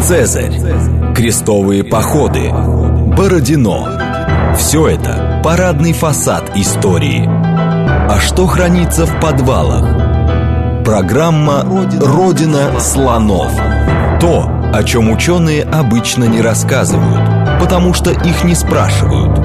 Цезарь, крестовые походы, Бородино. Все это парадный фасад истории. А что хранится в подвалах? Программа «Родина слонов». То, о чем ученые обычно не рассказывают, потому что их не спрашивают.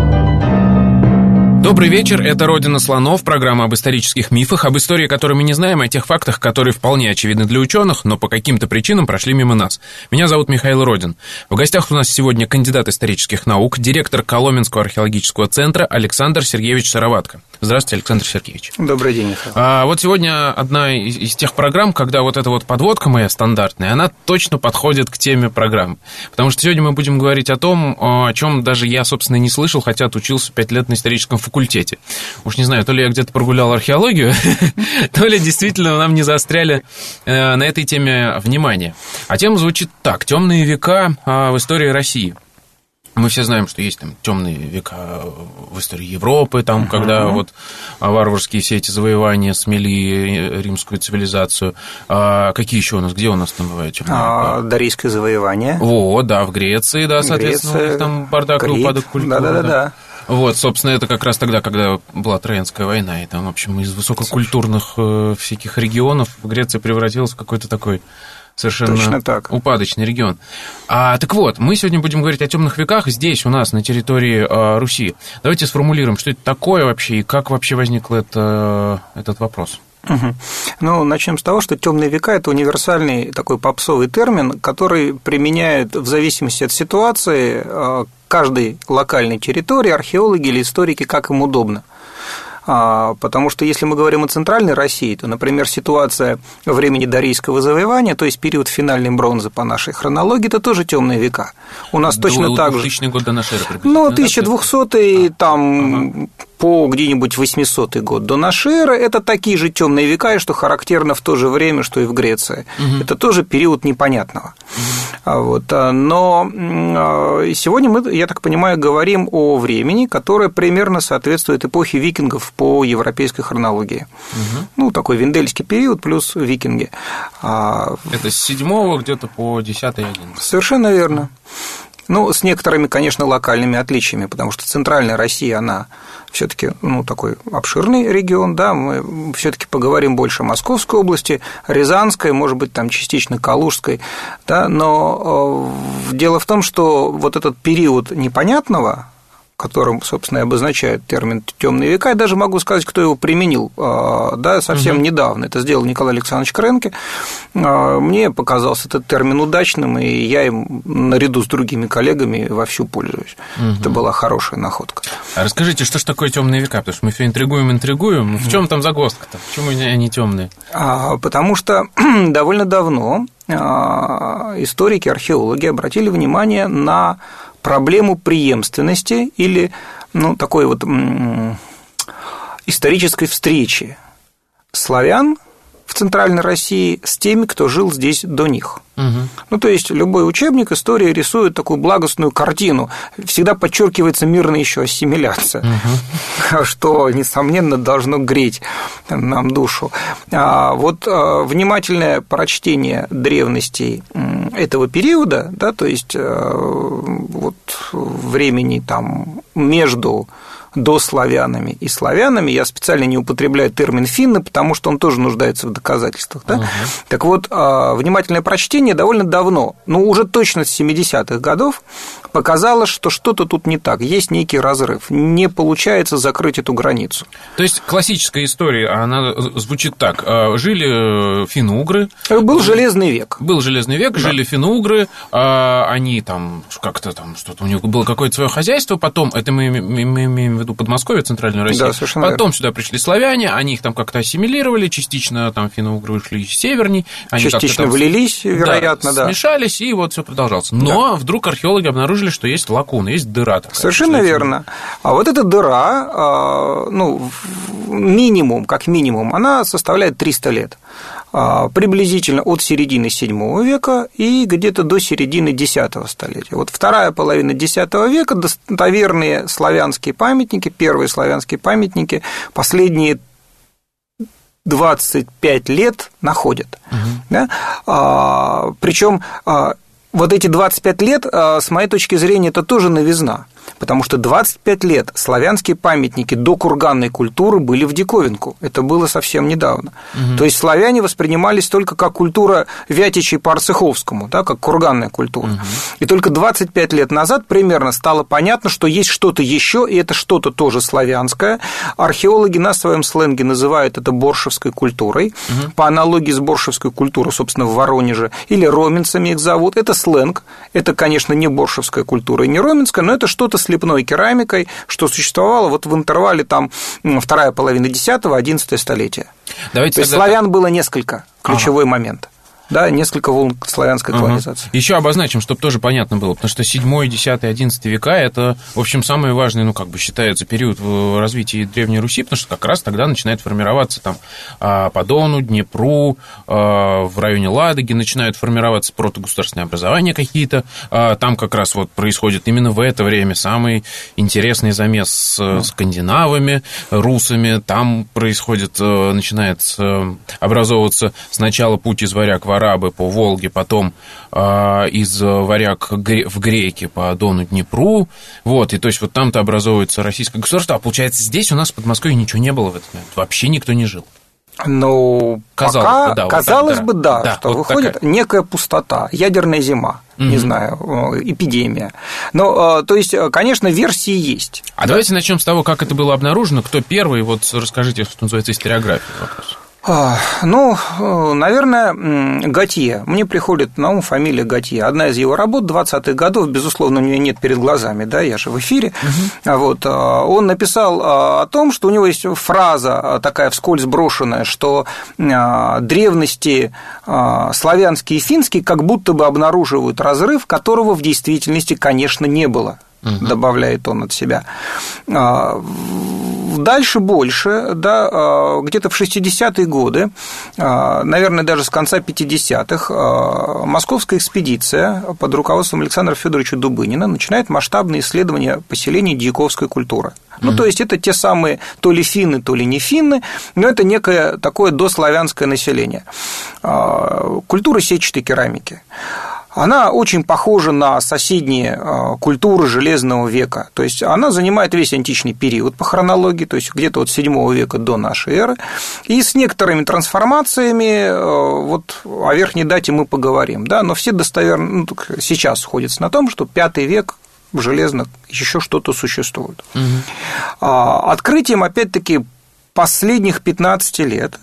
Добрый вечер, это «Родина слонов», программа об исторических мифах, об истории, которую мы не знаем, о тех фактах, которые вполне очевидны для ученых, но по каким-то причинам прошли мимо нас. Меня зовут Михаил Родин. В гостях у нас сегодня кандидат исторических наук, директор Коломенского археологического центра Александр Сергеевич Сыроватко. Здравствуйте, Александр Сергеевич. Добрый день, Михаил. Вот сегодня одна из тех программ, когда вот эта вот подводка моя стандартная, она точно подходит к теме программы. Потому что сегодня мы будем говорить о том, о чем даже я, собственно, не слышал, хотя отучился 5 лет на историческом факультете. Уж не знаю, то ли я где-то прогулял археологию, то ли действительно нам не заостряли на этой теме внимание. А тема звучит так: «Темные века в истории России». Мы все знаем, что есть там темные века в истории Европы, там, когда вот варварские все эти завоевания смели римскую цивилизацию. Какие еще у нас? Где у нас там бывают темные века? Дарийское завоевание. О, да, в Греции, да, соответственно, Греция, у них там бардак и упадок культуры. Да. Вот, собственно, это как раз тогда, когда была Троянская война, и там, в общем, из высококультурных всяких регионов Греция превратилась в какой-то такой совершенно упадочный регион. Так вот, мы сегодня будем говорить о темных веках здесь, у нас, на территории Руси. Давайте сформулируем, что это такое вообще, и как вообще возник этот вопрос. Ну, начнем с того, что темные века – это универсальный такой попсовый термин, который применяют в зависимости от ситуации каждой локальной территории археологи или историки, как им удобно. Потому что если мы говорим о центральной России, то, например, ситуация времени Дарийского завоевания, то есть период финальной бронзы по нашей хронологии, это тоже темные века. У нас точно так же. 2000 год до нашей эры. Ну, 1200-й, там, по где-нибудь 800-й год до нашей эры, это такие же темные века, и что характерно в то же время, что и в Греции. Это тоже период непонятного. Но сегодня мы, я так понимаю, говорим о времени, которое примерно соответствует эпохе викингов по европейской хронологии. Ну, такой вендельский период плюс викинги. Это с 7 где-то по 10-й, 11-й. Совершенно верно. Ну, с некоторыми, конечно, локальными отличиями, потому что центральная Россия, она все-таки, такой обширный регион, да, мы все-таки поговорим больше о Московской области, Рязанской, может быть, там частично Калужской, да, но дело в том, что вот этот период непонятного, которым, собственно, и обозначают термин «темные века», я даже могу сказать, кто его применил, да, совсем недавно. Это сделал Николай Александрович Кренке. Мне показался этот термин удачным, и я им наряду с другими коллегами вовсю пользуюсь. Это была хорошая находка. А расскажите, что же такое темные века? Потому что мы все интригуем. В чем там загвоздка-то? Почему они темные? Потому что довольно давно историки, археологи обратили внимание на проблему преемственности или такой вот исторической встречи славян в Центральной России с теми, кто жил здесь до них. Ну, то есть любой учебник истории рисует такую благостную картину, всегда подчеркивается мирная еще ассимиляция, что, несомненно, должно греть нам душу. Вот внимательное прочтение древностей этого периода, да, то есть вот времени там между дославянами и славянами, я специально не употребляю термин «финны», потому что он тоже нуждается в доказательствах. Да? Так вот, внимательное прочтение довольно давно, уже точно с 70-х годов, показало, что что-то тут не так, есть некий разрыв, не получается закрыть эту границу. То есть классическая история, она звучит так: жили финно-угры. Был Железный век. Был Железный век, да. Жили финно-угры, они там как-то там что-то, у них было какое-то свое хозяйство, потом, это мы имеем в виду Подмосковье, Центральную Россию, да, потом верно. Сюда пришли славяне, они их там как-то ассимилировали, частично там финно-угры вышли северней, они частично там влились, вероятно, да. Смешались, и вот все продолжалось. Но вдруг археологи обнаружили, что есть лакуна, есть дыра такая. Совершенно верно. А вот эта дыра, минимум, как минимум, она составляет 300 лет. Приблизительно от середины VII века и где-то до середины X столетия. Вот вторая половина X века, достоверные славянские памятники, первые славянские памятники, последние 25 лет находят. Да? Причем Вот эти 25 лет, с моей точки зрения, это тоже новизна. Потому что 25 лет славянские памятники докурганной культуры были в диковинку. Это было совсем недавно. То есть славяне воспринимались только как культура Вятичей по Арцеховскому, да, как курганная культура. И только 25 лет назад примерно стало понятно, что есть что-то еще, и это что-то тоже славянское. Археологи на своем сленге называют это боршевской культурой. По аналогии с боршевской культурой, собственно, в Воронеже, или роменцами их зовут. Это сленг. Это, конечно, не боршевская культура и не роменская, но это что-то с лепной керамикой, что существовало вот в интервале там вторая половина 10-11 столетия. То есть славян было несколько, ключевой момент. Да, несколько волн славянской колонизации. Еще обозначим, чтобы тоже понятно было, потому что 7, 10, 11 века – это, в общем, самый важный, ну, как бы считается, период в развитии Древней Руси, потому что как раз тогда начинает формироваться там по Дону, Днепру, в районе Ладоги начинают формироваться протогосударственные образования какие-то. Там как раз вот происходит именно в это время самый интересный замес с скандинавами, русами. Там происходит, начинает образовываться сначала путь из варяг в арабы по Волге, потом из варяг в греки по Дону, Днепру, вот, и то есть вот там-то образовывается российское государство, а получается здесь у нас в Подмосковье ничего не было в этот момент, вообще никто не жил. Ну, казалось бы, да, что вот выходит такая некая пустота, ядерная зима, не знаю, эпидемия. Но, то есть, конечно, версии есть. А давайте начнем с того, как это было обнаружено, кто первый, вот расскажите, что называется, историографию вопрос. Ну, наверное, Готье. Мне приходит на ум фамилия Готье. Одна из его работ 20-х годов, безусловно, у нее нет перед глазами, да, я же в эфире. Вот, он написал о том, что у него есть фраза такая вскользь брошенная, что древности славянские и финские как будто бы обнаруживают разрыв, которого в действительности, конечно, не было. Добавляет он от себя. Дальше больше, да, где-то в 60-е годы, наверное, даже с конца 50-х, московская экспедиция под руководством Александра Федоровича Дубынина начинает масштабные исследования поселений дьяковской культуры. Ну, то есть, это те самые то ли финны, то ли не финны, но это некое такое дославянское население. Культура сетчатой керамики. Она очень похожа на соседние культуры Железного века. То есть, она занимает весь античный период по хронологии, то есть, где-то от 7 века до нашей эры. И с некоторыми трансформациями, вот о верхней дате мы поговорим, да, но все достоверно сейчас сходятся на том, что 5 век железно еще что-то существует. Открытием, опять-таки, последних 15 лет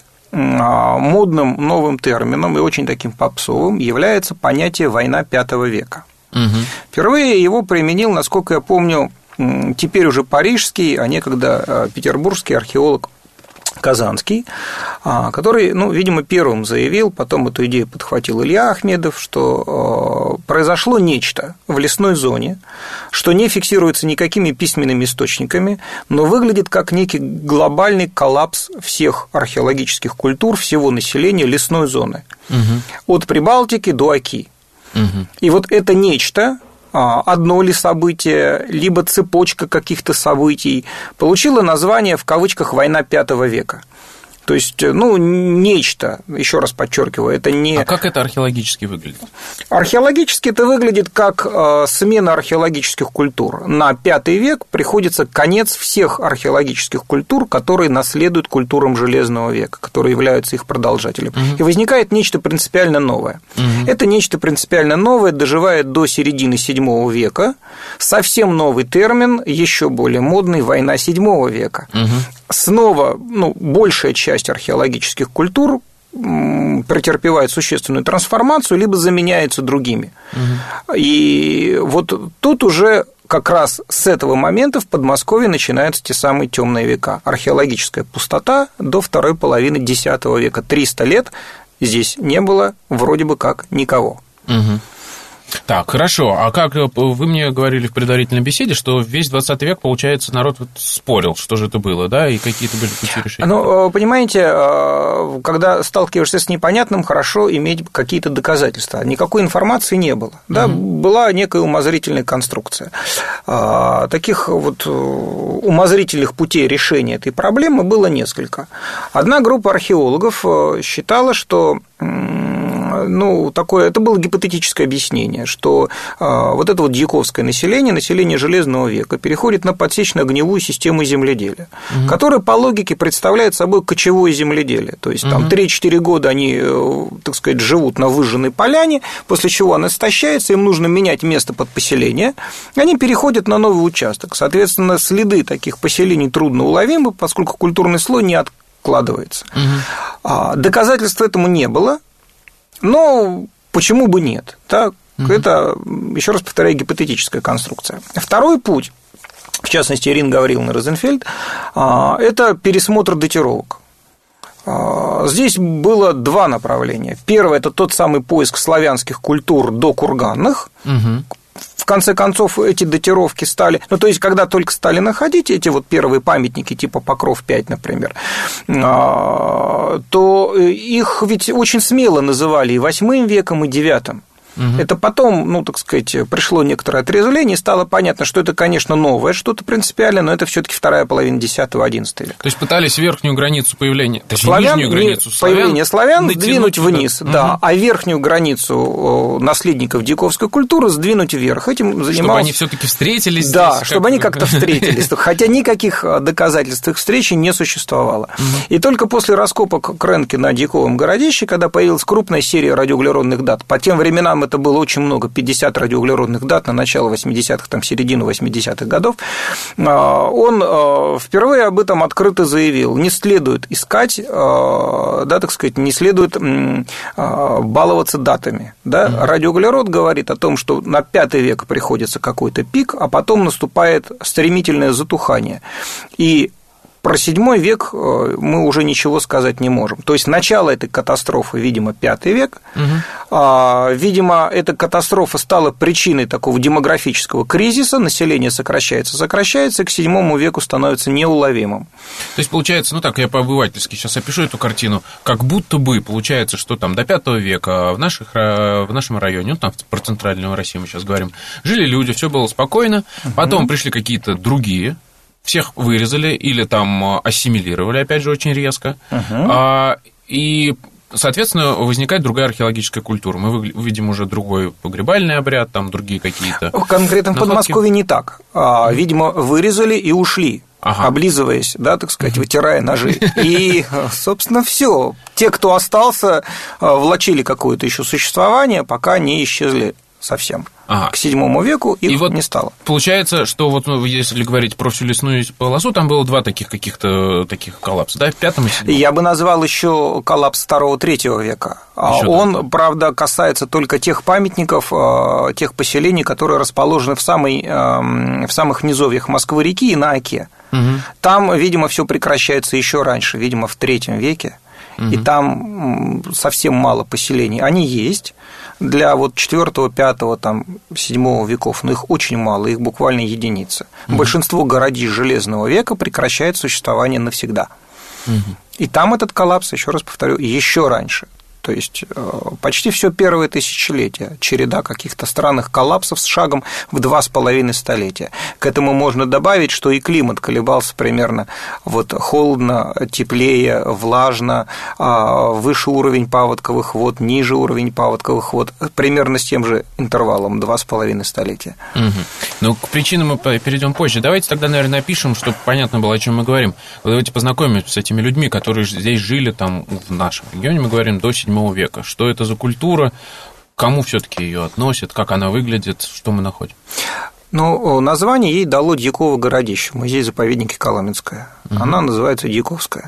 модным новым термином и очень таким попсовым является понятие «война V века». Впервые его применил, насколько я помню, теперь уже парижский, а некогда петербургский археолог Казанский, который, ну, видимо, первым заявил, потом эту идею подхватил Илья Ахмедов, что произошло нечто в лесной зоне, что не фиксируется никакими письменными источниками, но выглядит как некий глобальный коллапс всех археологических культур, всего населения лесной зоны, от Прибалтики до Оки. И вот это нечто, одно ли событие, либо цепочка каких-то событий, получила название, в кавычках, «война V века». То есть, ну, нечто, еще раз подчеркиваю, это не… А как это археологически выглядит? Археологически это выглядит как смена археологических культур. На V век приходится конец всех археологических культур, которые наследуют культурам Железного века, которые являются их продолжателем. И возникает нечто принципиально новое. Это нечто принципиально новое доживает до середины VII века. Совсем новый термин, еще более модный – война VII века. Снова, ну, большая часть археологических культур претерпевает существенную трансформацию, либо заменяется другими. И вот тут уже как раз с этого момента в Подмосковье начинаются те самые темные века. Археологическая пустота до второй половины X века. 300 лет здесь не было вроде бы как никого. Так, хорошо. А как вы мне говорили в предварительной беседе, что весь 20 век, получается, народ вот спорил, что же это было, да, и какие-то были пути решения? Ну, понимаете, когда сталкиваешься с непонятным, хорошо иметь какие-то доказательства. Никакой информации не было, да, была некая умозрительная конструкция. Таких вот умозрительных путей решения этой проблемы было несколько. Одна группа археологов считала, что это было гипотетическое объяснение, что вот это вот дьяковское население Железного века, переходит на подсечно-огневую систему земледелия, которая по логике представляет собой кочевое земледелие. То есть там 3-4 года они, так сказать, живут на выжженной поляне, после чего она истощается, им нужно менять место под поселение, они переходят на новый участок. Соответственно, следы таких поселений трудно уловимы, поскольку культурный слой не откладывается. Доказательств этому не было. Но почему бы нет? Так, это, еще раз повторяю, гипотетическая конструкция. Второй путь, в частности, Ирина Гавриловна Розенфельд, это пересмотр датировок. Здесь было два направления. Первое – это тот самый поиск славянских культур докурганных. В конце концов, эти датировки стали... то есть, когда только стали находить эти вот первые памятники, типа Покров-5, например, то их ведь очень смело называли и 8 веком, и 9. Это потом, так сказать, пришло некоторое отрезвление, и стало понятно, что это, конечно, новое что-то принципиальное, но это все-таки вторая половина X-XI века. То есть пытались верхнюю границу появления, нижнюю границу появления славян сдвинуть вниз, да, а верхнюю границу наследников дьяковской культуры сдвинуть вверх. Этим занимался... Чтобы они все-таки встретились. Да, здесь, чтобы они как-то встретились, хотя никаких доказательств их встречи не существовало. И только после раскопок Кренки на Дьяковом городище, когда появилась крупная серия радиоуглеродных дат, по тем временам это было очень много, 50 радиоуглеродных дат на начало 80-х, там, середину 80-х годов, он впервые об этом открыто заявил. Не следует искать, так сказать, не следует баловаться датами. Да? Радиоуглерод говорит о том, что на V век приходится какой-то пик, а потом наступает стремительное затухание. И про VII век мы уже ничего сказать не можем. То есть начало этой катастрофы, видимо, V век. Видимо, эта катастрофа стала причиной такого демографического кризиса. Население сокращается, и к VII веку становится неуловимым. То есть, получается, я по-обывательски сейчас опишу эту картину, как будто бы получается, что там до V века в нашем районе, там про центральную Россию мы сейчас говорим, жили люди, все было спокойно, потом пришли какие-то другие, всех вырезали или там ассимилировали, опять же, очень резко. И, соответственно, возникает другая археологическая культура. Мы видим уже другой погребальный обряд, там другие какие-то... Конкретно в Подмосковье не так. Видимо, вырезали и ушли, облизываясь, да, так сказать, вытирая ножи. И, собственно, все. Те, кто остался, влачили какое-то еще существование, пока не исчезли совсем. К VII веку их не стало. Получается, что вот если говорить про всю лесную полосу, там было два таких коллапса, да, в V и VII? Я бы назвал еще коллапс II-III века. Он, правда, касается только тех памятников, тех поселений, которые расположены в самых низовьях Москвы-реки и на Оке. Там, видимо, все прекращается еще раньше, видимо, в III веке. И там совсем мало поселений. Они есть для вот IV, V, там, VII веков, но их очень мало, их буквально единицы. Большинство городищ Железного века прекращает существование навсегда. И там этот коллапс, еще раз повторю, еще раньше. То есть почти все первое тысячелетие, череда каких-то странных коллапсов с шагом в 2,5 столетия. К этому можно добавить, что и климат колебался примерно вот холодно, теплее, влажно, выше уровень паводковых вод, ниже уровень паводковых вод, примерно с тем же интервалом 2,5 столетия. Ну, к причинам мы перейдем позже. Давайте тогда, наверное, напишем, чтобы понятно было, о чем мы говорим. Давайте познакомимся с этими людьми, которые здесь жили там в нашем регионе, мы говорим, до VII века. Что это за культура, кому все-таки ее относят, как она выглядит, что мы находим? Ну, название ей дало Дьяково городище, музей-заповедники Коломенское. Она называется Дьяковская.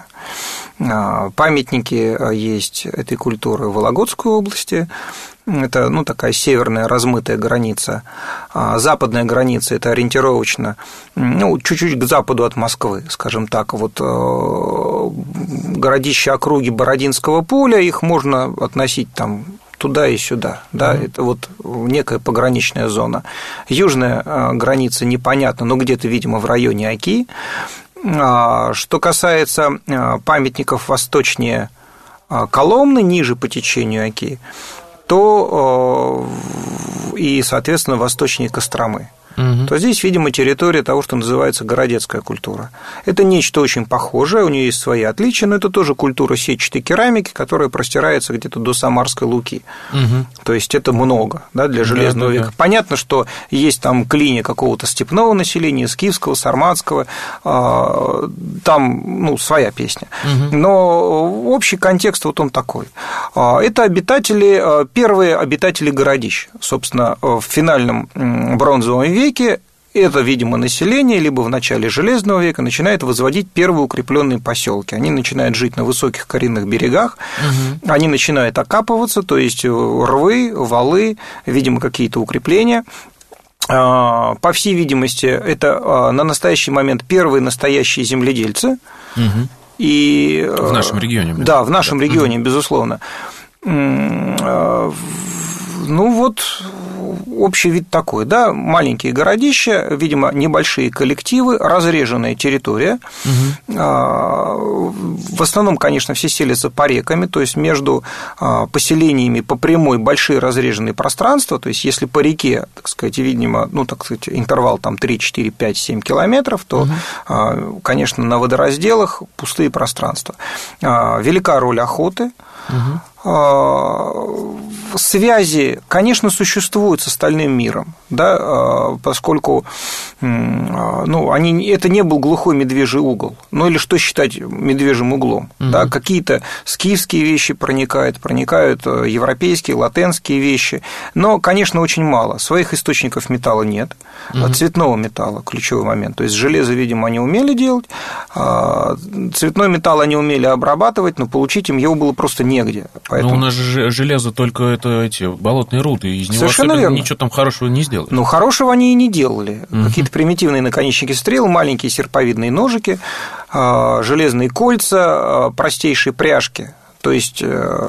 Памятники есть этой культуры в Вологодской области. Это, такая северная размытая граница. Западная граница – это ориентировочно, чуть-чуть к западу от Москвы, скажем так. Вот городища округи Бородинского поля, их можно относить там туда и сюда, да, это вот некая пограничная зона. Южная граница непонятна, но где-то, видимо, в районе Оки. Что касается памятников восточнее Коломны, ниже по течению Оки, то и, соответственно, восточнее Костромы. то здесь, видимо, территория того, что называется городецкая культура. Это нечто очень похожее, у нее есть свои отличия, но это тоже культура сетчатой керамики, которая простирается где-то до Самарской Луки. То есть это много, да, для Железного века. Понятно, что есть там клини какого-то степного населения, скифского, сарматского, там, ну, своя песня. Но общий контекст вот он такой. Это обитатели, первые обитатели городищ. Собственно, в финальном бронзовом веке это, видимо, население либо в начале Железного века начинает возводить первые укрепленные поселки. Они начинают жить на высоких коренных берегах, они начинают окапываться, то есть рвы, валы, видимо, какие-то укрепления. По всей видимости, это на настоящий момент первые настоящие земледельцы. И, в нашем регионе. Да, в нашем регионе, безусловно. Ну вот, общий вид такой, да, маленькие городища, видимо, небольшие коллективы, разреженная территория. В основном, конечно, все селятся по реками, то есть между поселениями по прямой большие разреженные пространства, то есть если по реке, так сказать, видимо, ну, так сказать, интервал там 3, 4, 5, 7 километров, то, конечно, на водоразделах пустые пространства. Велика роль охоты. Связи, конечно, существуют с остальным миром, да, поскольку ну, это не был глухой медвежий угол, ну или что считать медвежьим углом, да, какие-то скифские вещи проникают европейские, латенские вещи, но, конечно, очень мало, своих источников металла нет, цветного металла, ключевой момент, то есть железо, видимо, они умели делать, цветной металл они умели обрабатывать, но получить им его было просто негде. Поэтому... Но у нас же железо только это эти болотные руды, из него совершенно особенно верно. Ничего там хорошего не сделали. Ну, хорошего они и не делали. Какие-то примитивные наконечники стрел, маленькие серповидные ножики, железные кольца, простейшие пряжки. То есть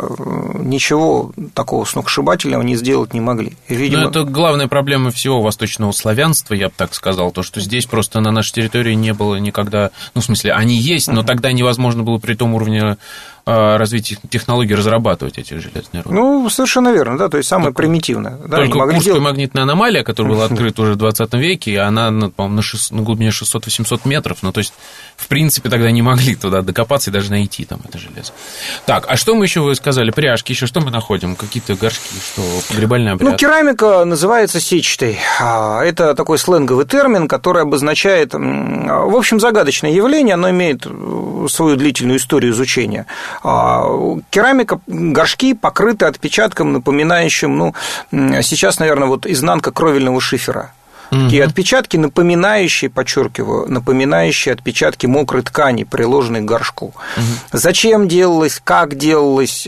ничего такого сногсшибательного не сделать не могли. Видимо... Но это главная проблема всего восточного славянства, я бы так сказал, то, что здесь просто на нашей территории не было никогда... Ну, в смысле, они есть, но тогда невозможно было при том уровне развития технологий разрабатывать эти железные руды. Ну, совершенно верно, да, то есть самое примитивное. Да, только Курская магнитная аномалия, которая была открыта уже в 20 веке, и она, по-моему, на глубине 600-800 метров, ну, то есть, в принципе, тогда не могли туда докопаться и даже найти там это железо. Так, а что мы еще, вы сказали, пряжки, еще что мы находим? Какие-то горшки, что погребальный обряд? Ну, керамика называется сетчатой. Это такой сленговый термин, который обозначает, в общем, загадочное явление, оно имеет свою длительную историю изучения. Керамика, горшки покрыты отпечатком, напоминающим, ну, сейчас, наверное, вот изнанка кровельного шифера. И отпечатки, напоминающие, подчеркиваю, напоминающие отпечатки мокрой ткани, приложенной к горшку. Зачем делалось, как делалось,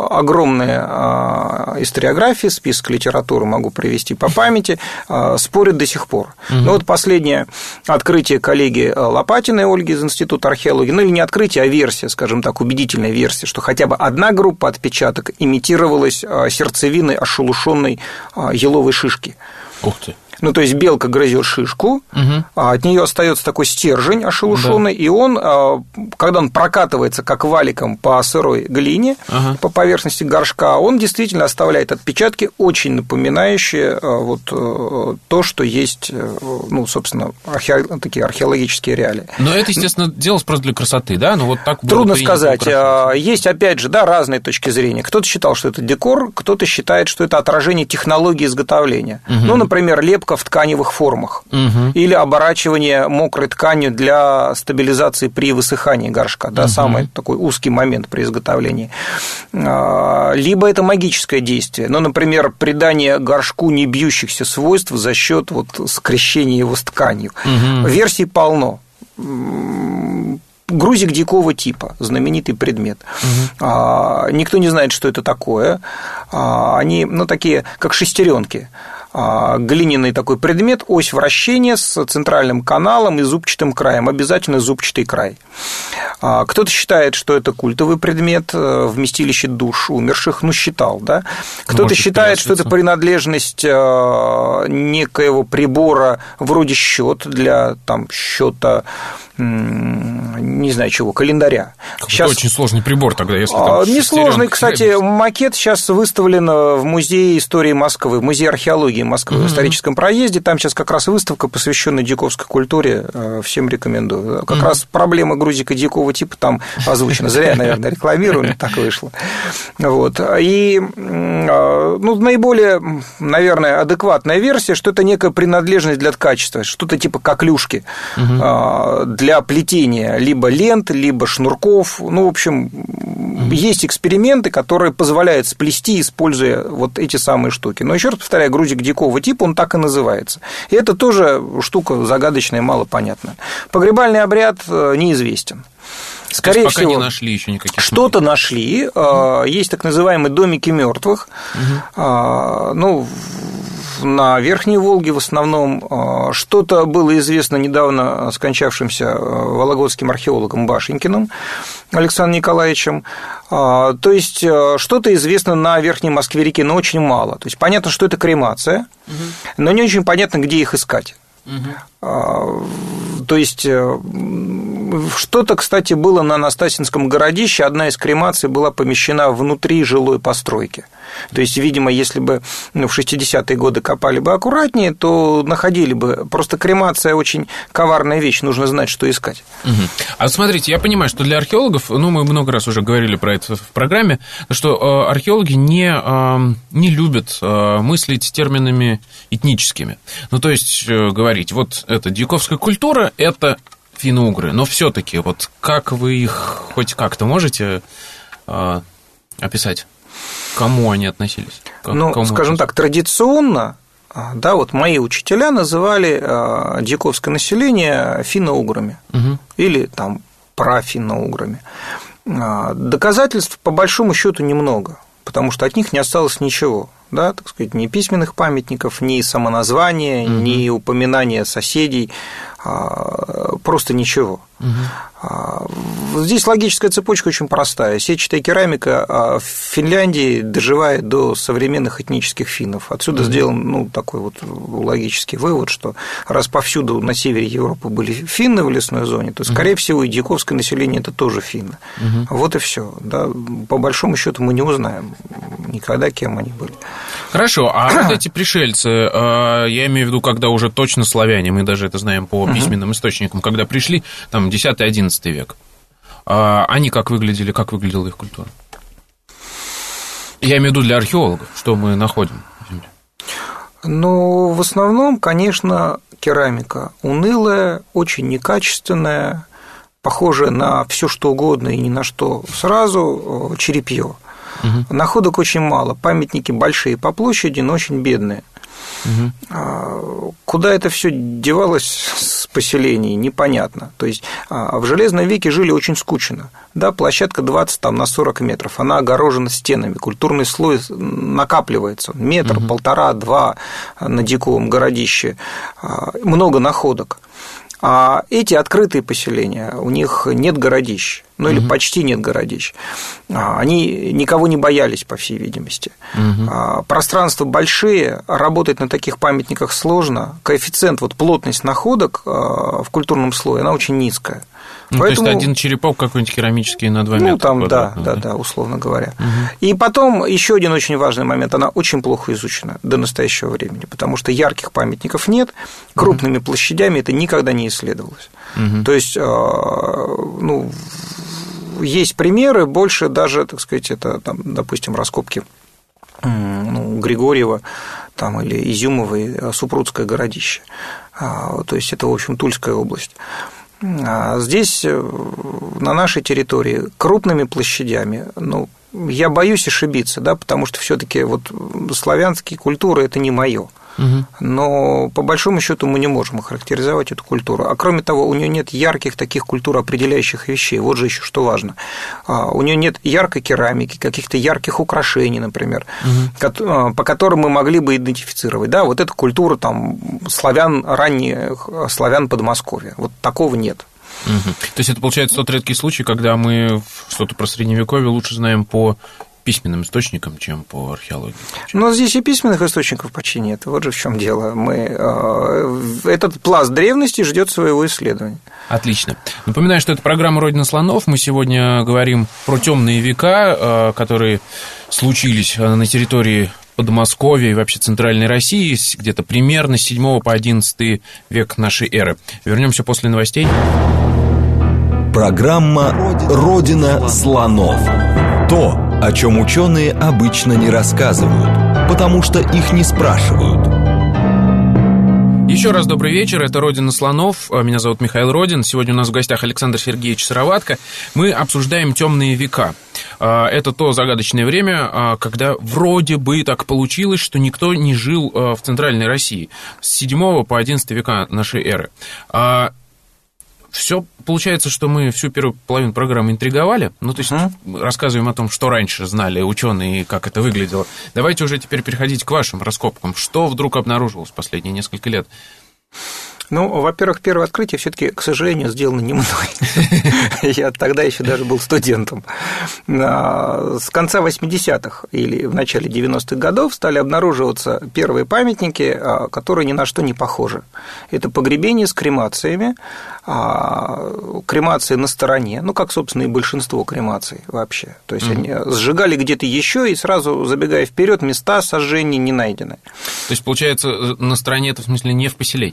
огромная историография, список литературы могу привести по памяти, спорят до сих пор. Но вот последнее открытие коллеги Лопатиной Ольги из Института археологии, ну или не открытие, а версия, скажем так, убедительная версия, что хотя бы одна группа отпечаток имитировалась сердцевиной ошелушенной еловой шишки. Ух ты. Ну, то есть белка грызет шишку, от нее остается такой стержень ошелушенный, и он, когда он прокатывается как валиком по сырой глине, по поверхности горшка, он действительно оставляет отпечатки, очень напоминающие вот то, что есть, ну, собственно, такие археологические реалии. Но это, естественно, делалось просто для красоты, да? Ну, вот так было. Трудно сказать. Есть, опять же, да, разные точки зрения. Кто-то считал, что это декор, кто-то считает, что это отражение технологии изготовления. Ну, например, лепка в тканевых формах или оборачивание мокрой тканью для стабилизации при высыхании горшка, да, самый такой узкий момент при изготовлении. Либо это магическое действие, ну, например, придание горшку не бьющихся свойств за счет вот скрещения его с тканью. Версий полно. Грузик дикого типа, знаменитый предмет. Никто не знает, что это такое. Они, ну, такие, как шестеренки. Глиняный такой предмет, ось вращения с центральным каналом и зубчатым краем, обязательно зубчатый край. Кто-то считает, что это культовый предмет, вместилище душ умерших, ну, считал, да? Кто-то считает, что это принадлежность некоего прибора вроде счет для там счета, не знаю чего, календаря. Сейчас... очень сложный прибор тогда, если там несложный, кстати, макет сейчас выставлен в Музее истории Москвы, в Музее археологии Москвы в историческом проезде. Там сейчас как раз выставка, посвященная дьяковской культуре. Всем рекомендую. Как раз проблема грузика дьякова типа там озвучена. Зря, наверное, рекламирую, так вышло. Вот. И наиболее, наверное, адекватная версия, что это некая принадлежность для ткачества, что-то типа коклюшки для плетения либо лент, либо шнурков. В общем, есть эксперименты, которые позволяют сплести, используя вот эти самые штуки. Но еще раз повторяю, грузик дьякова типа, он так и называется. И это тоже штука загадочная и малопонятная. Погребальный обряд неизвестен. Скорее всего, не нашли еще никаких. Что-то нашли. Есть так называемые домики мертвых. На Верхней Волге в основном. Что-то было известно недавно скончавшимся вологодским археологом Башенькиным Александром Николаевичем. То есть что-то известно на Верхней Москве-реке, но очень мало. То есть понятно, что это кремация, но не очень понятно, где их искать. То есть что-то, кстати, было на Анастасинском городище. Одна из кремаций была помещена внутри жилой постройки. То есть, видимо, если бы в 60-е годы копали бы аккуратнее, то находили бы. Просто кремация очень коварная вещь, нужно знать, что искать. А смотрите, я понимаю, что для археологов, мы много раз уже говорили про это в программе, что археологи не любят мыслить терминами этническими. То есть говорить, вот это дьяковская культура, это финно-угры, но все-таки вот как вы их хоть как-то можете описать? К кому они относились? Скажем так, традиционно, да, вот мои учителя называли дьяковское население финно-уграми или там прафинно-уграми. Доказательств по большому счету немного, потому что от них не осталось ничего. Да, так сказать, ни письменных памятников, ни самоназвания, ни упоминания соседей, просто ничего. Здесь логическая цепочка очень простая. Сетчатая керамика в Финляндии доживает до современных этнических финнов. Отсюда сделан такой вот логический вывод, что раз повсюду на севере Европы были финны в лесной зоне, то, скорее всего, и дьяковское население – это тоже финны. Вот и все. Да. По большому счету мы не узнаем никогда, кем они были. Хорошо, а вот эти пришельцы, я имею в виду, когда уже точно славяне, мы даже это знаем по письменным источникам, когда пришли, там, 10-11 век, они как выглядели, как выглядела их культура? Я имею в виду для археологов, что мы находим в земле. В основном, конечно, керамика унылая, очень некачественная, похожая на все что угодно и ни на что сразу, черепье. Находок очень мало, памятники большие по площади, но очень бедные. Куда это все девалось с поселений, непонятно. То есть в Железном веке жили очень скучно. Да, площадка 20 на 40 метров, она огорожена стенами, культурный слой накапливается, метр, полтора, два на дьяковом городище, много находок. А эти открытые поселения, у них нет городищ, или почти нет городищ. Они никого не боялись, по всей видимости. Пространства большие, работать на таких памятниках сложно. Коэффициент, плотность находок в культурном слое, она очень низкая. Поэтому... То есть один черепок какой-нибудь керамический на 2 метра. Там, да, условно говоря. И потом еще один очень важный момент, она очень плохо изучена до настоящего времени, потому что ярких памятников нет, крупными площадями это никогда не исследовалось. То есть, есть примеры, больше даже, так сказать, это, допустим, раскопки Григорьева или Изюмова, Супрудское городище. То есть, это, в общем, Тульская область. Здесь, на нашей территории, крупными площадями, я боюсь ошибиться, да, потому что все-таки славянские культуры – это не мое. Но по большому счету мы не можем охарактеризовать эту культуру. А кроме того, у нее нет ярких таких культуроопределяющих вещей. Вот же еще что важно. У нее нет яркой керамики, каких-то ярких украшений, например, по которым мы могли бы идентифицировать. Да, вот эта культура славян, ранних славян Подмосковья. Вот такого нет. То есть это получается тот редкий случай, когда мы что-то про Средневековье лучше знаем по письменным источникам, чем по археологии. Но здесь и письменных источников почти нет. Вот же в чем дело. Этот пласт древности ждет своего исследования. Отлично. Напоминаю, что это программа «Родина слонов». Мы сегодня говорим про темные века, которые случились на территории Подмосковья и вообще Центральной России, где-то примерно с 7 по 11 век нашей эры. Вернемся после новостей. Программа «Родина слонов». То, о чем ученые обычно не рассказывают, потому что их не спрашивают. Еще раз добрый вечер, это «Родина слонов», меня зовут Михаил Родин, сегодня у нас в гостях Александр Сергеевич Сыроватко. Мы обсуждаем темные века. Это то загадочное время, когда вроде бы так получилось, что никто не жил в Центральной России с 7 по 11 века нашей эры. Все получается, что мы всю первую половину программы интриговали, ну, то есть рассказываем о том, что раньше знали ученые и как это выглядело. Давайте уже теперь переходить к вашим раскопкам. Что вдруг обнаружилось в последние несколько лет? Ну, во-первых, первое открытие все-таки, к сожалению, сделано не мной. Я тогда еще даже был студентом. С конца 80-х или в начале 90-х годов стали обнаруживаться первые памятники, которые ни на что не похожи. Это погребения с кремациями, кремации на стороне, ну, как, собственно, и большинство кремаций вообще. То есть они сжигали где-то еще и сразу, забегая вперед, места сожжения не найдены. То есть, получается, на стороне это в смысле не в поселении?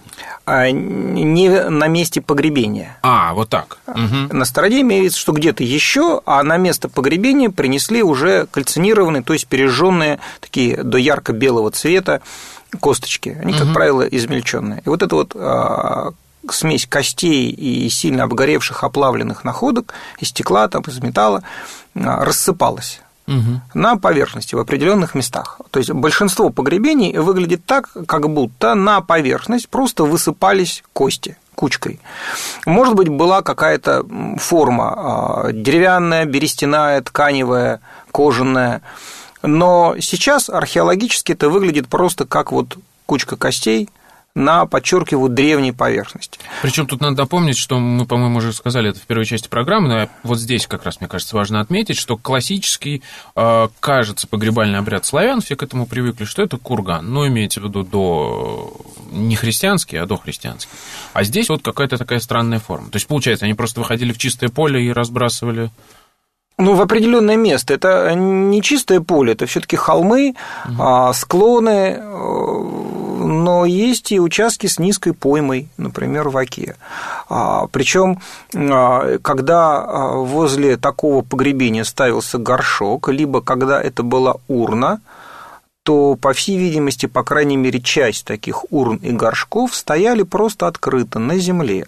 Не на месте погребения. Вот так. На стороне имеется, что где-то еще, а на место погребения принесли уже кальцинированные, то есть пережженные такие до ярко-белого цвета косточки. Они, как правило, измельченные. И вот это вот смесь костей и сильно обгоревших оплавленных находок из стекла, там, из металла рассыпалась на поверхности в определенных местах. То есть большинство погребений выглядит так, как будто на поверхность просто высыпались кости кучкой. Может быть, была какая-то форма деревянная, берестяная, тканевая, кожаная, но сейчас археологически это выглядит просто как вот кучка костей на, подчеркиваю, древней поверхности. Причем тут надо напомнить, что мы, по-моему, уже сказали это в первой части программы, но вот здесь как раз, мне кажется, важно отметить, что классический, кажется, погребальный обряд славян, все к этому привыкли, что это курган, но имеется в виду до не христианский, а дохристианский. А здесь вот какая-то такая странная форма. То есть, получается, они просто выходили в чистое поле и разбрасывали... Ну, в определенное место. Это не чистое поле, это все-таки холмы, склоны, но есть и участки с низкой поймой, например, в Оке. Причем, когда возле такого погребения ставился горшок, либо когда это была урна, то, по всей видимости, по крайней мере, часть таких урн и горшков стояли просто открыто на земле.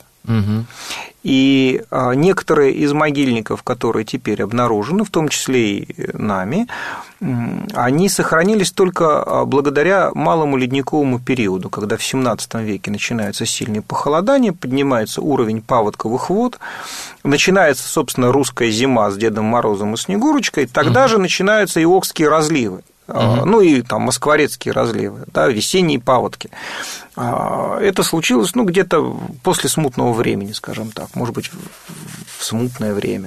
И некоторые из могильников, которые теперь обнаружены, в том числе и нами, они сохранились только благодаря малому ледниковому периоду, когда в XVII веке начинаются сильные похолодания, поднимается уровень паводковых вод, начинается, собственно, русская зима с Дедом Морозом и Снегурочкой, тогда же начинаются и окские разливы. Ну и там москворецкие разливы, да, весенние паводки. Это случилось, где-то после смутного времени, скажем так, может быть, в смутное время.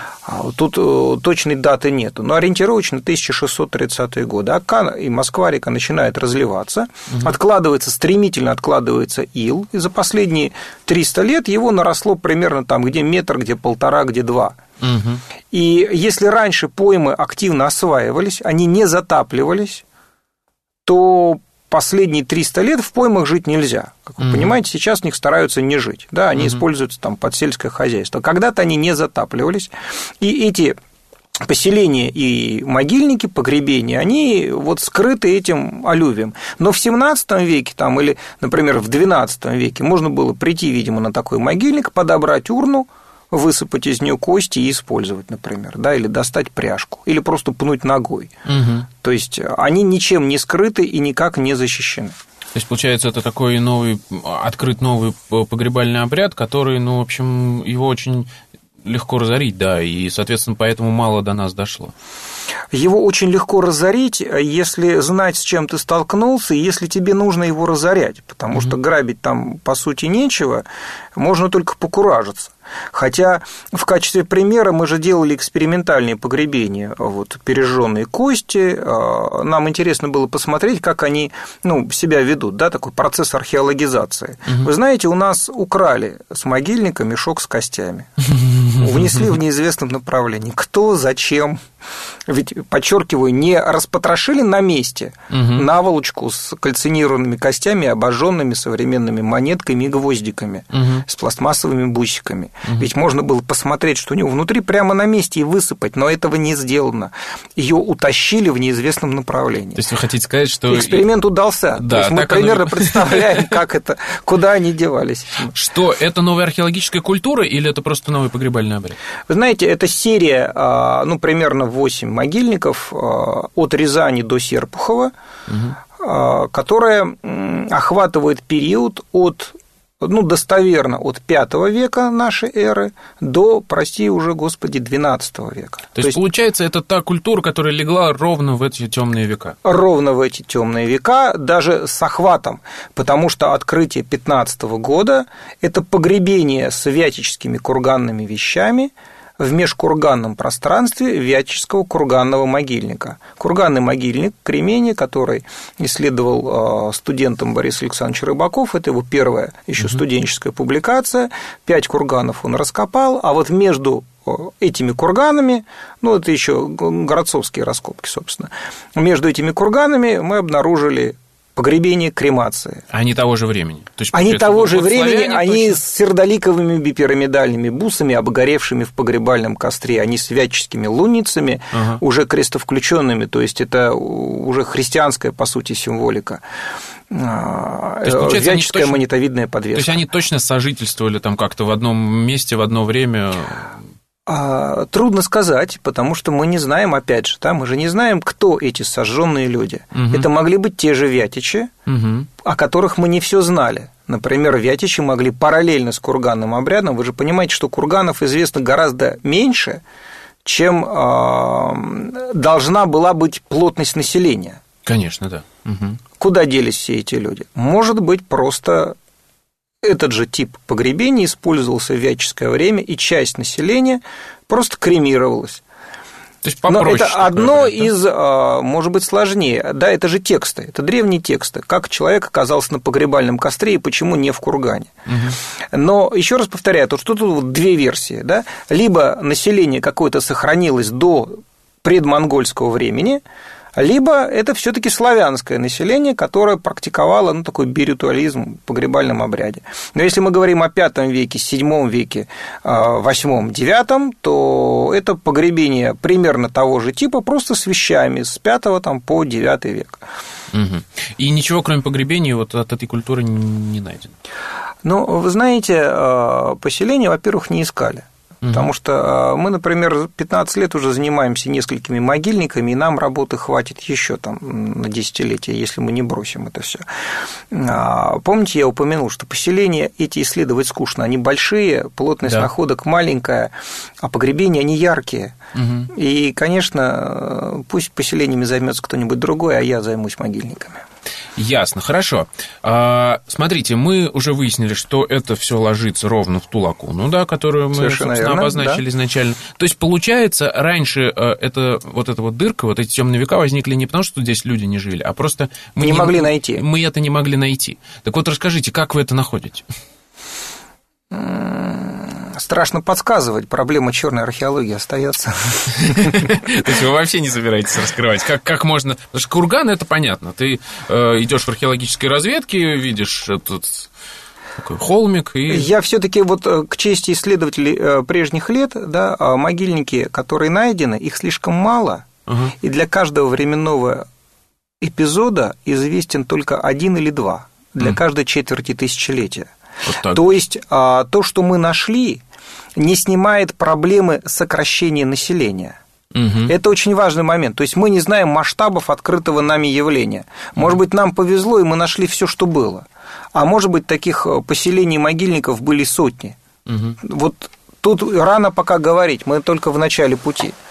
Тут точной даты нету, но ориентировочно 1630-е годы. Ока и Москва-река начинает разливаться, стремительно откладывается ил, и за последние 300 лет его наросло примерно там, где метр, где полтора, где два. И если раньше поймы активно осваивались, они не затапливались, то последние 300 лет в поймах жить нельзя. Как вы понимаете, сейчас в них стараются не жить. Да, они используются там под сельское хозяйство. Когда-то они не затапливались, и эти поселения и могильники, погребения, они вот скрыты этим аллювием. Но в XVII веке там, или, например, в XII веке можно было прийти, видимо, на такой могильник, подобрать урну, высыпать из нее кости и использовать, например, да, или достать пряжку, или просто пнуть ногой. То есть они ничем не скрыты и никак не защищены. То есть, получается, это такой открыт новый погребальный обряд, который, в общем, его очень легко разорить, да, и, соответственно, поэтому мало до нас дошло. Его очень легко разорить, если знать, с чем ты столкнулся, и если тебе нужно его разорять, потому что грабить там, по сути, нечего, можно только покуражиться. Хотя в качестве примера мы же делали экспериментальные погребения, пережженные кости. Нам интересно было посмотреть, как они себя ведут, да, такой процесс археологизации. Вы знаете, у нас украли с могильника мешок с костями. унесли в неизвестном направлении. Кто, зачем? Ведь, подчеркиваю, не распотрошили на месте наволочку с кальцинированными костями, обожженными современными монетками и гвоздиками, с пластмассовыми бусиками. Ведь можно было посмотреть, что у него внутри, прямо на месте и высыпать, но этого не сделано. Ее утащили в неизвестном направлении. То есть вы хотите сказать, что... Эксперимент удался. Да, то есть мы примерно представляем, как это, куда они девались. Что, это новая археологическая культура или это просто новый погребальный обряд? Вы знаете, это серия, примерно 8 могильников от Рязани до Серпухова, которая охватывает период от, достоверно, от V века нашей эры до, прости уже, Господи, XII века. То есть, получается, это та культура, которая легла ровно в эти темные века? Ровно в эти темные века, даже с охватом, потому что открытие 15 года – это погребение с вятическими курганными вещами в межкурганном пространстве Вятического курганного могильника. Курганный могильник Кремени, который исследовал студентом Борис Александрович Рыбаков, это его первая еще студенческая публикация, 5 курганов он раскопал, а вот между этими курганами, это еще городцовские раскопки, собственно, между этими курганами мы обнаружили погребение, кремации. Они того же времени? То есть, они того же времени, славяне, они с сердоликовыми бипирамидальными бусами, обгоревшими в погребальном костре, они с вятическими лунницами, уже крестовключенными, то есть это уже христианская, по сути, символика. Вятическая монетовидная подвеска. То есть они точно сожительствовали там как-то в одном месте, в одно время? Трудно сказать, потому что мы не знаем, опять же, мы же не знаем, кто эти сожженные люди. Это могли быть те же вятичи, о которых мы не все знали. Например, вятичи могли параллельно с курганным обрядом, вы же понимаете, что курганов известно гораздо меньше, чем должна была быть плотность населения. Конечно, да. Куда делись все эти люди? Может быть, просто этот же тип погребения использовался в вятическое время, и часть населения просто кремировалась. То есть попроще. Но это одно из, может быть, сложнее. Да, это же тексты, это древние тексты. Как человек оказался на погребальном костре и почему не в кургане. Но еще раз повторяю, что тут две версии. Да? Либо население какое-то сохранилось до предмонгольского времени, либо это все-таки славянское население, которое практиковало такой биритуализм в погребальном обряде. Но если мы говорим о V веке, VII веке, VIII, IX, то это погребение примерно того же типа, просто с вещами с V по IX век. И ничего, кроме погребений, от этой культуры не найдено? Вы знаете, поселения, во-первых, не искали. Потому что мы, например, 15 лет уже занимаемся несколькими могильниками, и нам работы хватит еще на десятилетия, если мы не бросим это все. Помните, я упомянул, что поселения эти исследовать скучно, они большие, плотность находок маленькая, а погребения они яркие. И, конечно, пусть поселениями займется кто-нибудь другой, а я займусь могильниками. Ясно, хорошо. Смотрите, мы уже выяснили, что это все ложится ровно в ту лакуну, которую мы, собственно, обозначили изначально. То есть, получается, раньше эта дырка, эти темные века возникли не потому, что здесь люди не жили, а просто мы не могли найти. Мы это не могли найти. Так вот, расскажите, как вы это находите? Страшно подсказывать, проблема черной археологии остается. То есть вы вообще не собираетесь раскрывать, как можно. Потому что курган это понятно. Ты идешь в археологической разведке, видишь этот такой холмик. Я все-таки к чести исследователей прежних лет, могильники, которые найдены, их слишком мало, и для каждого временного эпизода известен только 1 или 2, для каждой четверти тысячелетия. То есть то, что мы нашли, не снимает проблемы сокращения населения. Это очень важный момент. То есть мы не знаем масштабов открытого нами явления. Может быть, нам повезло, и мы нашли все, что было. А может быть, таких поселений могильников были сотни. Тут рано пока говорить, мы только в начале пути.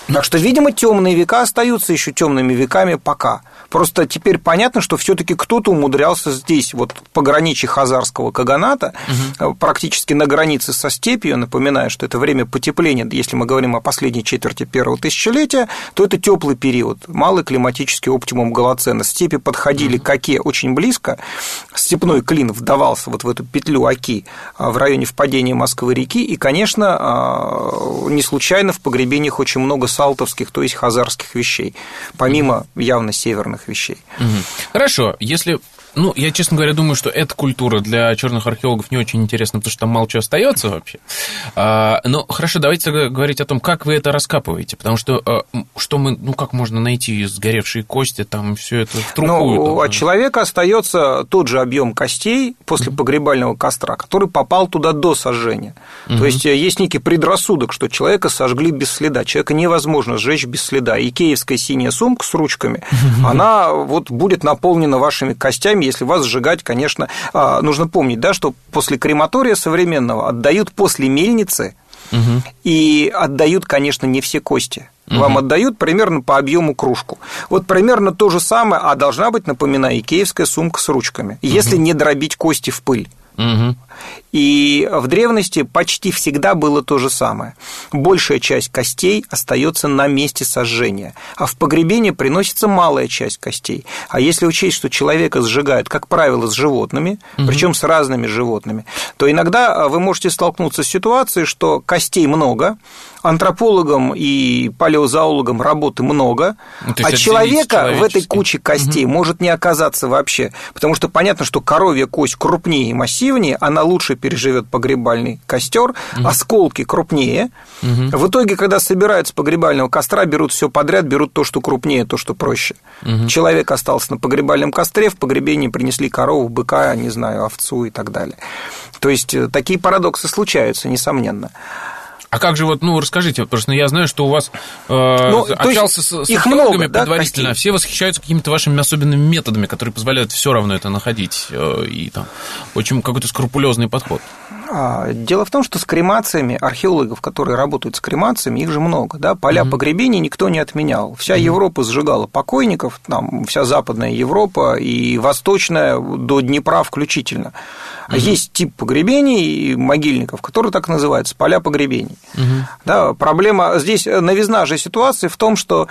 Так что, видимо, темные века остаются еще темными веками пока. Просто теперь понятно, что все-таки кто-то умудрялся здесь, вот в пограничье хазарского каганата, практически на границе со степью, напоминаю, что это время потепления, если мы говорим о последней четверти первого тысячелетия, то это теплый период, малый климатический оптимум Голоцена. Степи подходили к Оке очень близко, степной клин вдавался вот в эту петлю Оки в районе впадения Москвы-реки, и, конечно, не случайно в погребениях очень много салтовских, то есть хазарских вещей, помимо явно северных вещей. Хорошо, если... Ну, я, честно говоря, думаю, что эта культура для черных археологов не очень интересна, потому что там мало чего остается вообще. Но хорошо, давайте говорить о том, как вы это раскапываете, потому что как можно найти сгоревшие кости, там все это в труху. Ну, от человека остается тот же объем костей после погребального костра, который попал туда до сожжения. То есть есть некий предрассудок, что человека сожгли без следа, человека невозможно сжечь без следа. Икеевская синяя сумка с ручками, она вот будет наполнена вашими костями. Если вас сжигать, конечно, нужно помнить, да, что после крематория современного отдают после мельницы, и отдают, конечно, не все кости. Вам отдают примерно по объему кружку. Вот примерно то же самое, а должна быть, напоминаю, икеевская сумка с ручками, если не дробить кости в пыль. И в древности почти всегда было то же самое. Большая часть костей остается на месте сожжения, а в погребение приносится малая часть костей. А если учесть, что человека сжигают, как правило, с животными, причем с разными животными, то иногда вы можете столкнуться с ситуацией, что костей много, антропологам и палеозоологам работы много, а человека в этой куче костей может не оказаться вообще, потому что понятно, что коровья кость крупнее и массивнее, она лучше переживет погребальный костер, осколки крупнее. В итоге, когда собирают с погребального костра, берут все подряд, берут то, что крупнее, то, что проще. Человек остался на погребальном костре, в погребении принесли корову, быка, не знаю, овцу и так далее. То есть такие парадоксы случаются, несомненно. А как же вот, расскажите, потому что я знаю, что у вас общался с археологами предварительно, все восхищаются какими-то вашими особенными методами, которые позволяют все равно это находить, и там очень какой-то скрупулезный подход. Дело в том, что с кремациями археологов, которые работают с кремациями, их же много, да, поля погребений никто не отменял. Вся Европа сжигала покойников, там вся Западная Европа и Восточная до Днепра включительно. Есть тип погребений и могильников, которые так называются, поля погребений. Да, проблема здесь, новизна же ситуации в том, что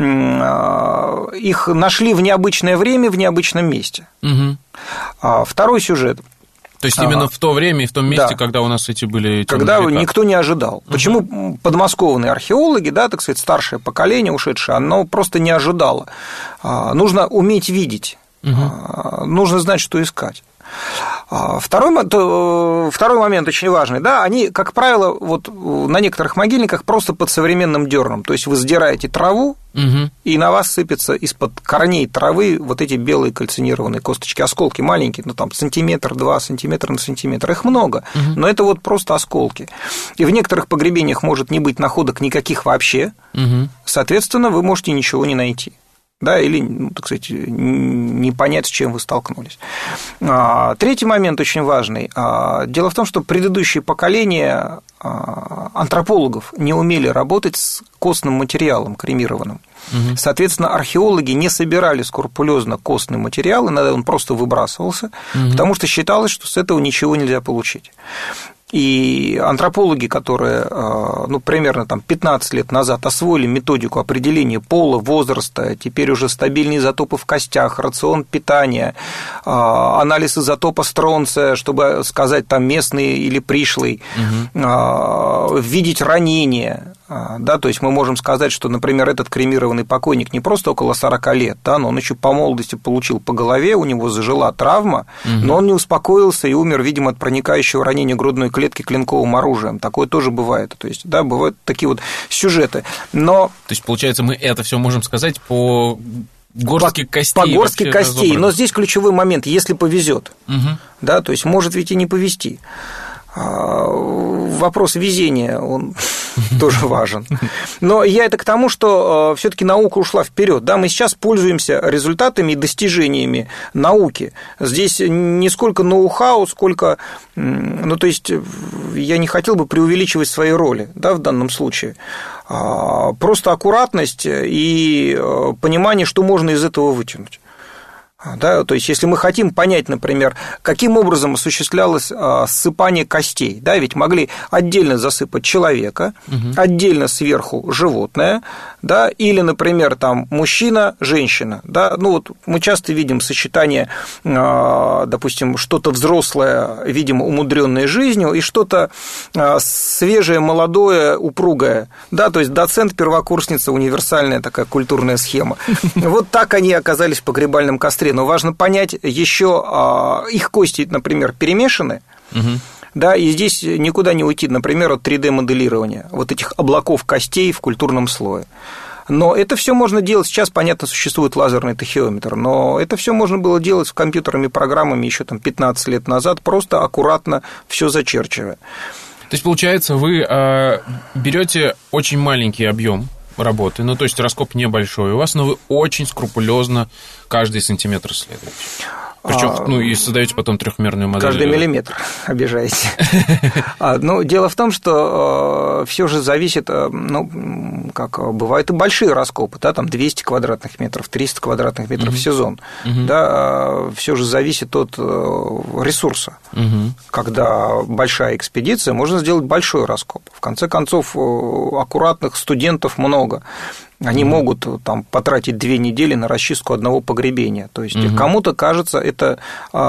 их нашли в необычное время, в необычном месте. Второй сюжет. То есть именно в то время и в том месте, когда у нас эти были когда века. Никто не ожидал. Почему подмосковные археологи, да, так сказать, старшее поколение ушедшее, оно просто не ожидало. Нужно уметь видеть, нужно знать, что искать. Второй момент очень важный, да, они, как правило, вот на некоторых могильниках просто под современным дерном, то есть вы сдираете траву, и на вас сыпятся из-под корней травы вот эти белые кальцинированные косточки, осколки маленькие, там сантиметр, 2 сантиметра на сантиметр, их много, но это вот просто осколки. И в некоторых погребениях может не быть находок никаких вообще, соответственно, вы можете ничего не найти. Да, или, так сказать, не понять, с чем вы столкнулись. Третий момент очень важный. Дело в том, что предыдущие поколения антропологов не умели работать с костным материалом кремированным. Соответственно, археологи не собирали скрупулезно костный материал, иногда он просто выбрасывался, потому что считалось, что с этого ничего нельзя получить. И антропологи, которые, примерно 15 лет назад освоили методику определения пола, возраста, теперь уже стабильные изотопы в костях, рацион питания, анализ изотопа стронция, чтобы сказать, там местный или пришлый, видеть ранения. Да, то есть мы можем сказать, что, например, этот кремированный покойник не просто около 40 лет, да, но он еще по молодости получил по голове, у него зажила травма, но он не успокоился и умер, видимо, от проникающего ранения грудной клетки клинковым оружием. Такое тоже бывает. То есть, да, бывают такие вот сюжеты. Но... То есть, получается, мы это все можем сказать по горстке костей. По горстке костей. Но здесь ключевой момент, если повезет. Да, то есть, может ведь и не повезти. Вопрос везения, он тоже важен. Но я это к тому, что все-таки наука ушла вперед. Да, мы сейчас пользуемся результатами и достижениями науки. Здесь не сколько ноу-хау, сколько... то есть, я не хотел бы преувеличивать свои роли, да, в данном случае. Просто аккуратность и понимание, что можно из этого вытянуть. Да, то есть, если мы хотим понять, например, каким образом осуществлялось ссыпание костей, да, ведь могли отдельно засыпать человека, отдельно сверху животное, да, или, например, там мужчина, женщина, да, ну вот мы часто видим сочетание, допустим, что-то взрослое, видимо, умудренное жизнью, и что-то свежее, молодое, упругое, да, то есть доцент, первокурсница, универсальная такая культурная схема. Вот так они оказались в погребальном костре. Но важно понять, еще их кости, например, перемешаны, да, и здесь никуда не уйти, например, от 3D-моделирования вот этих облаков костей в культурном слое. Но это все можно делать. Сейчас, понятно, существует лазерный тахеометр, но это все можно было делать с компьютерными программами еще там 15 лет назад, просто аккуратно все зачерчивая. То есть, получается, вы берете очень маленький объем работы, ну, то есть раскоп небольшой у вас, но вы очень скрупулезно каждый сантиметр исследуете. Причем, ну, и создаете потом трехмерную модель. Каждый миллиметр обижаете. Ну, дело в том, что все же зависит, ну, как бывают и большие раскопы, да, там 200 квадратных метров, 300 квадратных метров в сезон, да, все же зависит от ресурса. Когда большая экспедиция, можно сделать большой раскоп. В конце концов, аккуратных студентов много. Они могут там потратить 2 недели на расчистку одного погребения. То есть кому-то кажется это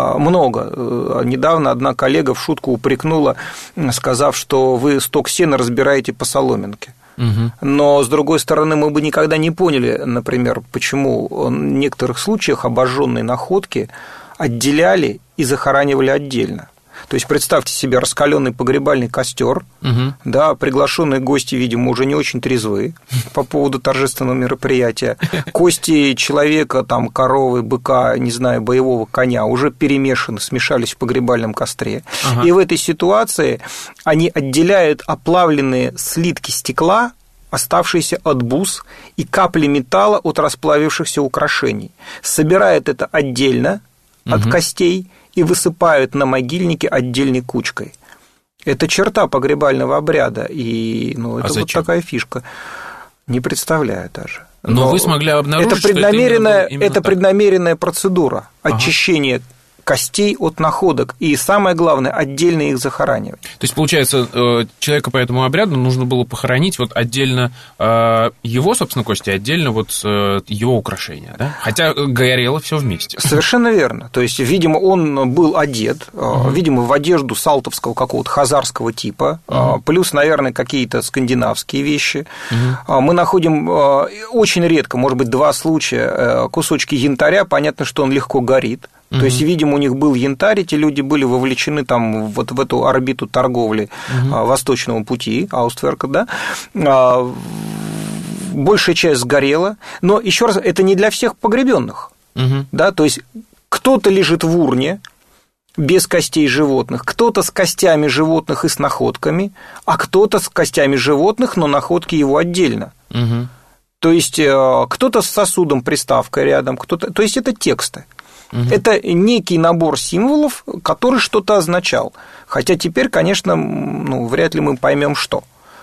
много. Недавно одна коллега в шутку упрекнула, сказав, что вы сток сена разбираете по соломинке. Но, с другой стороны, мы бы никогда не поняли, например, почему в некоторых случаях обожженные находки отделяли и захоранивали отдельно. То есть, представьте себе раскаленный погребальный костер, да, приглашенные гости, видимо, уже не очень трезвы по поводу торжественного мероприятия, кости человека, там, коровы, быка, не знаю, боевого коня уже перемешаны, смешались в погребальном костре. И в этой ситуации они отделяют оплавленные слитки стекла, оставшиеся от бус, и капли металла от расплавившихся украшений. Собирают это отдельно от костей и высыпают на могильнике отдельной кучкой. Это черта погребального обряда, и ну, это вот такая фишка. Не представляю даже. Но вы смогли обнаружить, это преднамеренная процедура очищения костей от находок, и самое главное, отдельно их захоранивать. То есть, получается, человека по этому обряду нужно было похоронить вот отдельно его, собственно, кости, отдельно вот его украшения, да? Хотя горело все вместе. Совершенно верно. То есть, видимо, он был одет, видимо, в одежду салтовского какого-то хазарского типа, плюс, наверное, какие-то скандинавские вещи. Мы находим очень редко, может быть, 2 случая, кусочки янтаря, понятно, что он легко горит. То есть, видимо, у них был янтарь, эти люди были вовлечены там вот в эту орбиту торговли Восточного пути, Аустверка, да, большая часть сгорела, но еще раз, это не для всех погребенных, да, то есть кто-то лежит в урне без костей животных, кто-то с костями животных и с находками, а кто-то с костями животных, но находки его отдельно. То есть кто-то с сосудом, приставкой рядом, кто-то, то есть это тексты. Это некий набор символов, который что-то означал. Хотя теперь, конечно, ну, вряд ли мы поймем, что.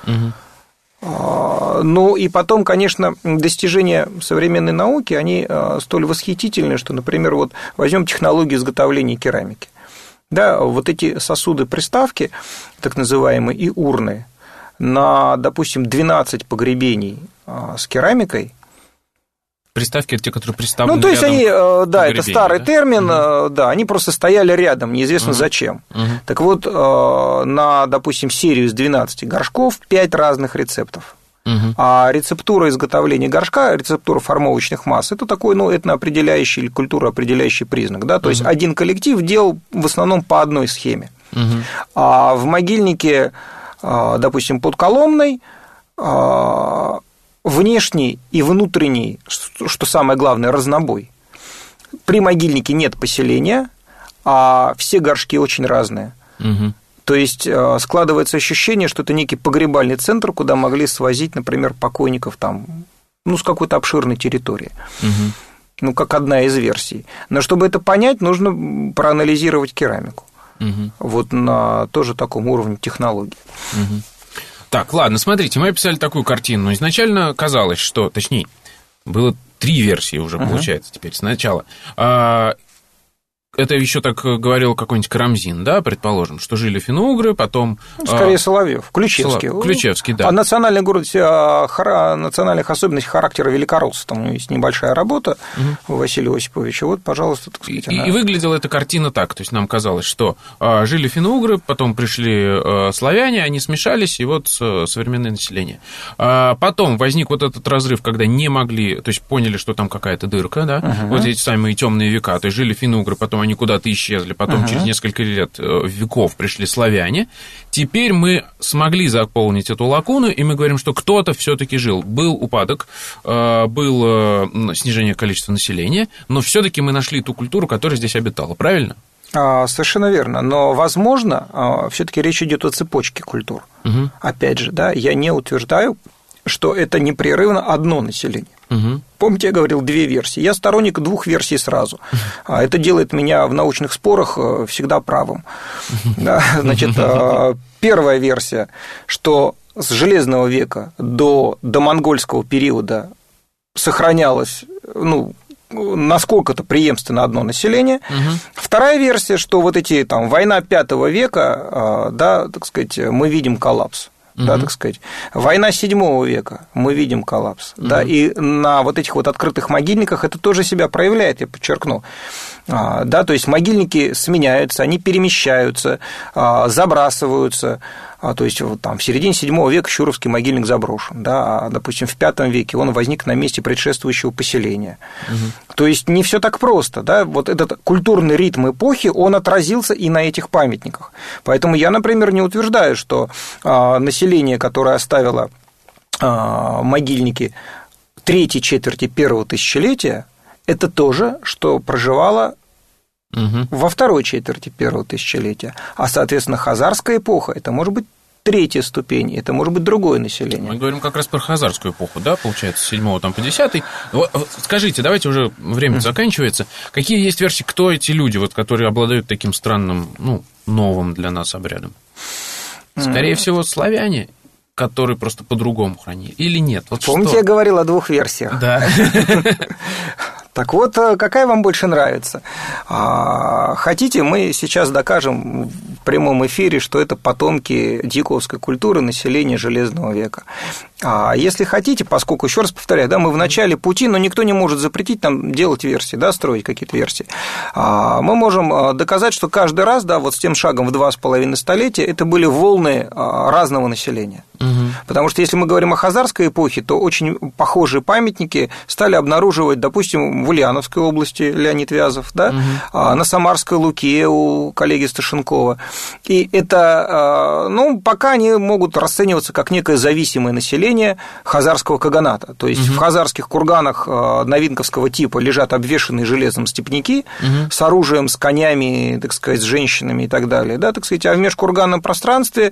Ну и потом, конечно, достижения современной науки, они столь восхитительны, что, например, вот возьмем технологию изготовления керамики. Да, вот эти сосуды-приставки, так называемые, и урны, на, допустим, 12 погребений с керамикой. Приставки – это те, которые приставлены. Ну, то есть они, да, это старый термин, да, они просто стояли рядом, неизвестно зачем. Так вот, на, допустим, серию из 12 горшков 5 разных рецептов. А рецептура изготовления горшка, рецептура формовочных масс – это такой, ну, этноопределяющий или культуроопределяющий признак, да, то есть один коллектив делал в основном по одной схеме. А в могильнике, допустим, под Коломной внешний и внутренний, что самое главное, разнобой. При могильнике нет поселения, а все горшки очень разные. То есть складывается ощущение, что это некий погребальный центр, куда могли свозить, например, покойников там, ну, с какой-то обширной территории. Ну, как одна из версий. Но чтобы это понять, нужно проанализировать керамику. Вот на тоже таком уровне технологий. Так, ладно, смотрите, мы описали такую картину. Изначально казалось, что, точнее, было 3 версии уже, получается, теперь сначала. Это еще так говорил какой-нибудь Карамзин, да, предположим, что жили финно-угры, потом... Скорее Соловьев, Ключевский. Ключевский, да. А национальный город, национальных особенностей характера великоросса, там есть небольшая работа Василия Осиповича, вот, пожалуйста, так сказать. И выглядела эта картина так, то есть нам казалось, что жили финно-угры, потом пришли славяне, они смешались, и вот современное население. Потом возник вот этот разрыв, когда не могли, то есть поняли, что там какая-то дырка, да, вот эти самые темные века, то есть жили финно-угры, потом они куда-то исчезли, потом через несколько веков пришли славяне. Теперь мы смогли заполнить эту лакуну, и мы говорим, что кто-то все-таки жил. Был упадок, было снижение количества населения, но все-таки мы нашли ту культуру, которая здесь обитала, правильно? Совершенно верно. Но, возможно, все-таки речь идет о цепочке культур. Опять же, да, я не утверждаю, что это непрерывно одно население. Помните, я говорил 2 версии. Я сторонник 2 версий сразу. Это делает меня в научных спорах всегда правым. Значит, первая версия, что с Железного века до монгольского периода сохранялось, насколько-то преемственно одно население. Вторая версия, что вот эти там война V века, да, так сказать, мы видим коллапс. Да, так сказать. Война VII века, мы видим коллапс. Да, и на вот этих вот открытых могильниках это тоже себя проявляет, я подчеркну. Да, то есть могильники сменяются, они перемещаются, забрасываются. То есть вот там в середине VII века Щуровский могильник заброшен, да, а, допустим, в V веке он возник на месте предшествующего поселения. То есть не все так просто, да, вот этот культурный ритм эпохи, он отразился и на этих памятниках. Поэтому я, например, не утверждаю, что население, которое оставило могильники 3-й четверти 1-го тысячелетия, это то же, что проживало во 2-й четверти 1-го тысячелетия. А, соответственно, хазарская эпоха – это может быть 3-я ступень, это может быть другое население. Мы говорим как раз про хазарскую эпоху, да, получается, с 7 там, по 10. Скажите, давайте уже время заканчивается. Какие есть версии, кто эти люди, вот, которые обладают таким странным, новым для нас обрядом? Скорее всего, славяне, которые просто по-другому хранили, или нет? Вот помните, что? Я говорил о 2 версиях? Да. Так вот, какая вам больше нравится? Хотите, мы сейчас докажем в прямом эфире, что это потомки дьяковской культуры населения Железного века. Если хотите, поскольку, еще раз повторяю, да, мы в начале пути, но никто не может запретить нам делать версии, да, строить какие-то версии, мы можем доказать, что каждый раз, да, вот с тем шагом в 2,5 столетия это были волны разного населения. Потому что если мы говорим о хазарской эпохе, то очень похожие памятники стали обнаруживать, допустим, в Ульяновской области Леонид Вязов, да, на Самарской Луке у коллеги Сташенкова. И это, пока они могут расцениваться как некое зависимое население хазарского каганата. То есть в хазарских курганах новинковского типа лежат обвешанные железом степняки с оружием, с конями, так сказать, с женщинами и так далее. Да, так сказать, а в межкурганном пространстве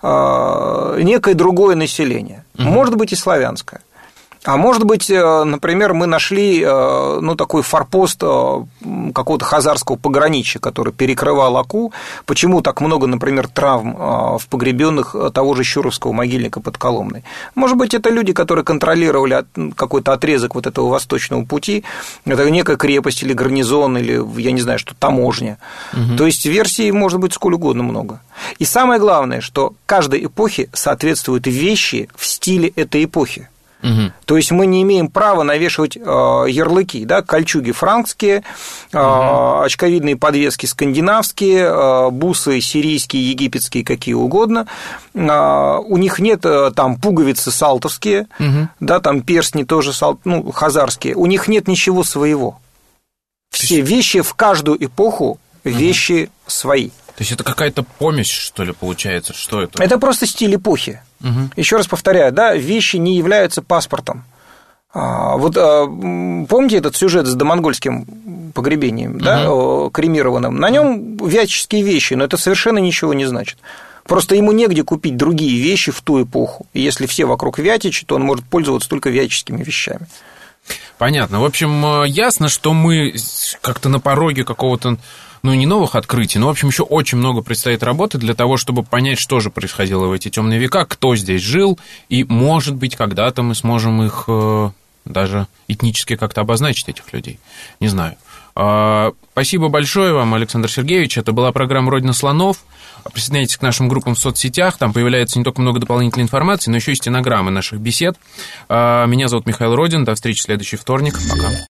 некое другое население. Может быть, и славянское. А может быть, например, мы нашли такой форпост какого-то хазарского пограничья, который перекрывал Оку. Почему так много, например, травм в погребенных того же Щуровского могильника под Коломной? Может быть, это люди, которые контролировали какой-то отрезок вот этого восточного пути, это некая крепость или гарнизон, или, я не знаю, что, таможня. То есть версий может быть сколь угодно много. И самое главное, что каждой эпохе соответствуют вещи в стиле этой эпохи. То есть мы не имеем права навешивать ярлыки, да, кольчуги франкские, очковидные подвески скандинавские, бусы сирийские, египетские, какие угодно. У них нет там пуговицы салтовские, да, там перстни тоже хазарские. У них нет ничего своего. Все вещи в каждую эпоху вещи свои. То есть это какая-то помесь, что ли, получается? Что это? Это просто стиль эпохи. Еще раз повторяю, да, вещи не являются паспортом. Вот помните этот сюжет с домонгольским погребением, да, кремированным? На нем вятические вещи, но это совершенно ничего не значит. Просто ему негде купить другие вещи в ту эпоху. И если все вокруг вятичи, то он может пользоваться только вятическими вещами. Понятно. В общем, ясно, что мы как-то на пороге какого-то ну, не новых открытий, но, в общем, еще очень много предстоит работы для того, чтобы понять, что же происходило в эти темные века, кто здесь жил, и, может быть, когда-то мы сможем их даже этнически как-то обозначить, этих людей. Не знаю. Спасибо большое вам, Александр Сергеевич. Это была программа «Родина слонов». Присоединяйтесь к нашим группам в соцсетях. Там появляется не только много дополнительной информации, но еще и стенограммы наших бесед. Меня зовут Михаил Родин. До встречи в следующий вторник. Пока.